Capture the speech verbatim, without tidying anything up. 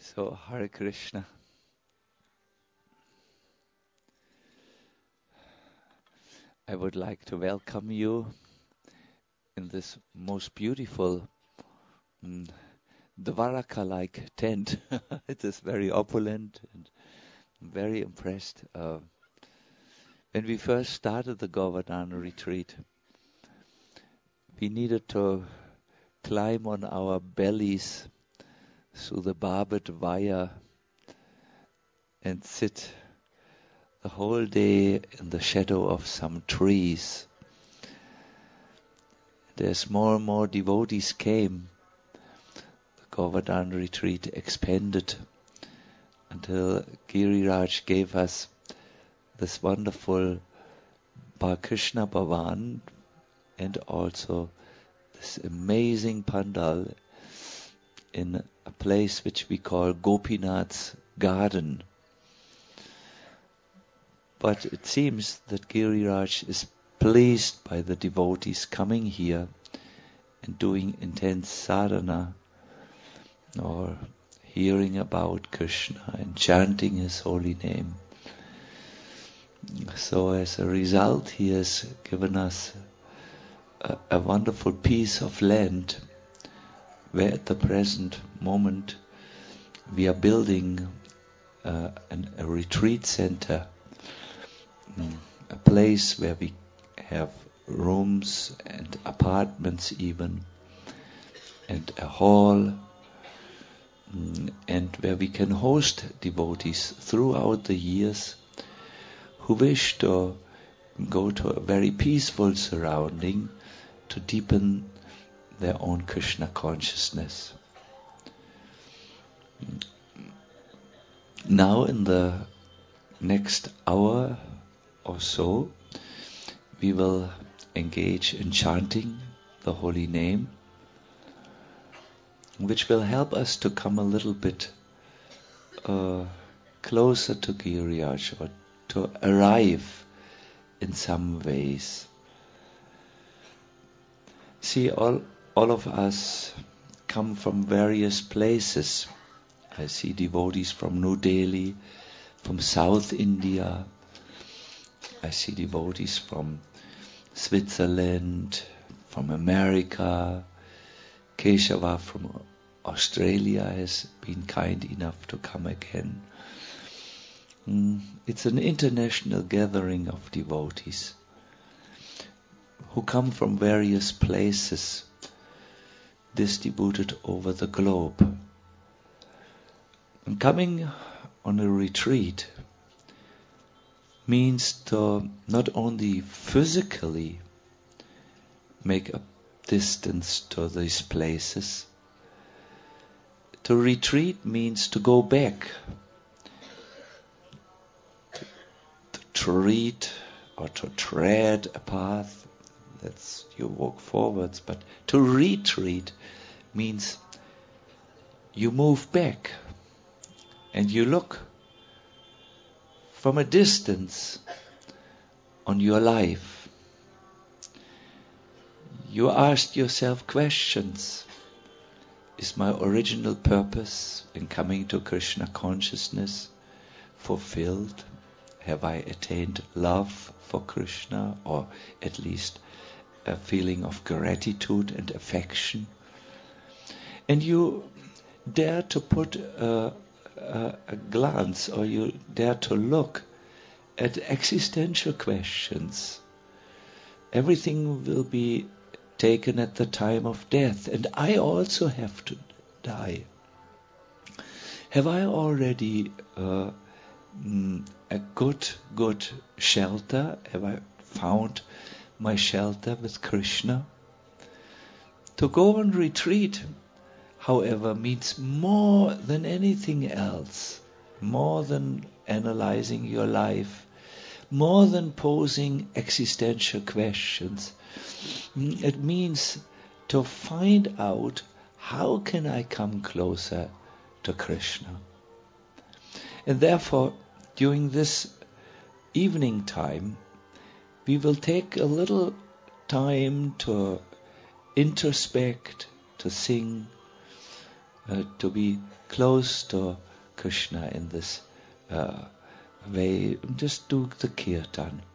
So, Hare Krishna. I would like to welcome you in this most beautiful mm, Dwaraka-like tent. It is very opulent and I'm very impressed. Uh, when we first started the Govardhana retreat, we needed to climb on our bellies through the barbed wire and sit the whole day in the shadow of some trees. As more and more devotees came, the Govardhana retreat expanded until Giriraj gave us this wonderful Balakrishna Bhavan and also this amazing pandal in a place which we call Gopinath's garden. But it seems that Giriraj is pleased by the devotees coming here and doing intense sadhana or hearing about Krishna and chanting his holy name. So as a result, he has given us a, a wonderful piece of land where at the present moment we are building uh, an, a retreat center, a place where we have rooms and apartments even, and a hall, and where we can host devotees throughout the years who wish to go to a very peaceful surrounding to deepen their own Krishna consciousness. Now in the next hour or so, we will engage in chanting the holy name, which will help us to come a little bit uh, closer to Giriraj, or to arrive in some ways. See, all, all of us come from various places. I see devotees from New Delhi, from South India. I see devotees from Switzerland, from America. Keshava from Australia has been kind enough to come again. Mm, it's an international gathering of devotees who come from various places distributed over the globe. And coming on a retreat means to not only physically make a distance to these places. To retreat means to go back, to, to tread or to tread a path. That's you walk forwards, but to retreat means you move back and you look from a distance on your life. You asked yourself questions. Is my original purpose in coming to Krishna consciousness fulfilled? Have I attained love for Krishna, or at least a feeling of gratitude and affection? And you dare to put a, a, a glance, or you dare to look at existential questions. Everything will be taken at the time of death, and I also have to die. Have I already uh, mm, a good, good shelter? Have I found my shelter with Krishna? To go on retreat, however, means more than anything else, more than analyzing your life, more than posing existential questions. It means to find out, how can I come closer to Krishna? And therefore, during this evening time, we will take a little time to introspect, to sing uh, to be close to Krishna in this uh, way. Just do the kirtan.